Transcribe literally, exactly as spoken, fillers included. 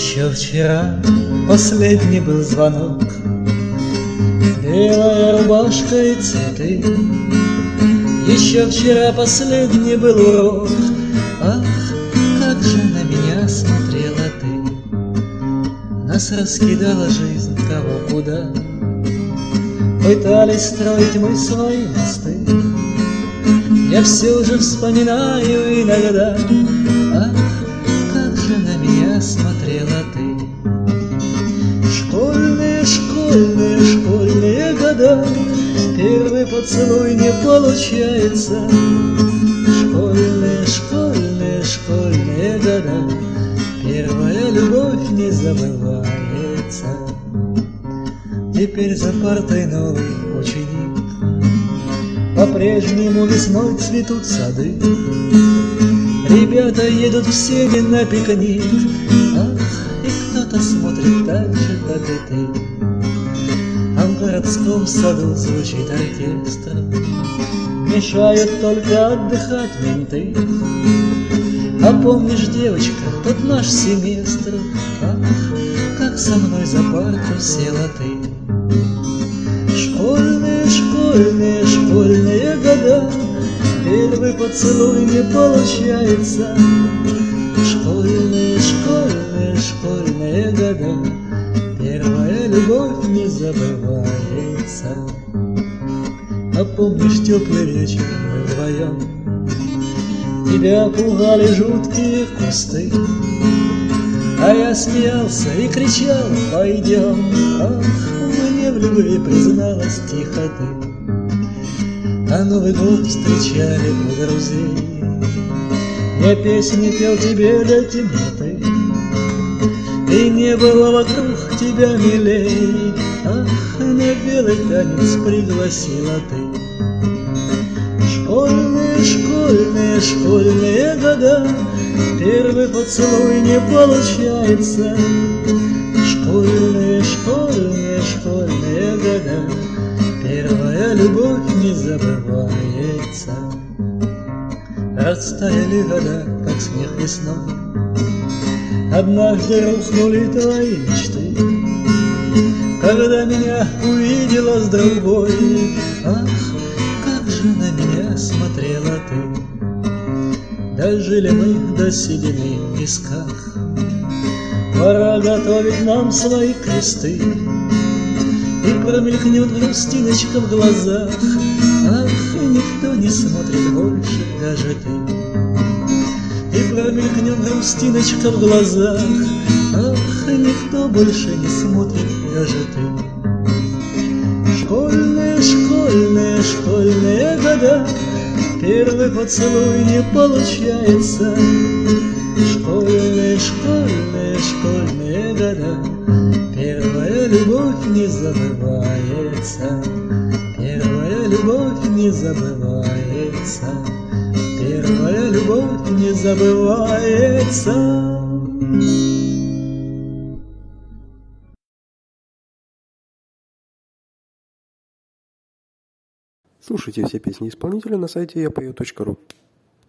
Еще вчера последний был звонок, белая рубашка и цветы. Еще вчера последний был урок. Ах, как же на меня смотрела ты. Нас раскидала жизнь кого куда. Пытались строить мы свои мосты. Я все же вспоминаю иногда. Ах, как же на меня смотрела ты. Школьные, школьные, школьные года, первый поцелуй не получается. Школьные, школьные, школьные года, первая любовь не забывается. Теперь за партой новый ученик, по-прежнему весной цветут сады. Ребята едут в сени на пикник. Ах, и кто-то смотрит так же, как и ты. А в городском саду звучит оркестр, мешают только отдыхать менты. А помнишь, девочка, тот наш семестр? Ах, как со мной за парту села ты. Школьные, школьные, школьные года, первый поцелуй не получается. Школьные, школьные, школьные года, первая любовь не забывается. А помнишь, теплый вечер мы вдвоем, тебя пугали жуткие кусты, а я смеялся и кричал: пойдем. Ах, мне в любви призналась тихо ты. А Новый год встречали у друзей, я песни пел тебе до темноты, и не было вокруг тебя милей. Ах, на белый танец пригласила ты. Школьные, школьные, школьные года, первый поцелуй не получается. Школьные, школьные, школьные года, первая любовь не забывается. Растаяли года, как снег весной, однажды рухнули твои мечты. Когда меня увидела с другой, ах, как же на меня смотрела ты. Дожили мы до седины в песках, пора готовить нам свои кресты. И промелькнет грустиночка в глазах, ах, никто не смотрит больше, даже ты. И промелькнет грустиночка в глазах, ах, никто больше не смотрит, даже ты. Школьные, школьные, школьные года, первый поцелуй не получается. Школьные, школьные, школьные года, первая любовь не забывается. Первая любовь не забывается. Первая любовь не забывается. Слушайте все песни исполнителя на сайте я пою точка ру.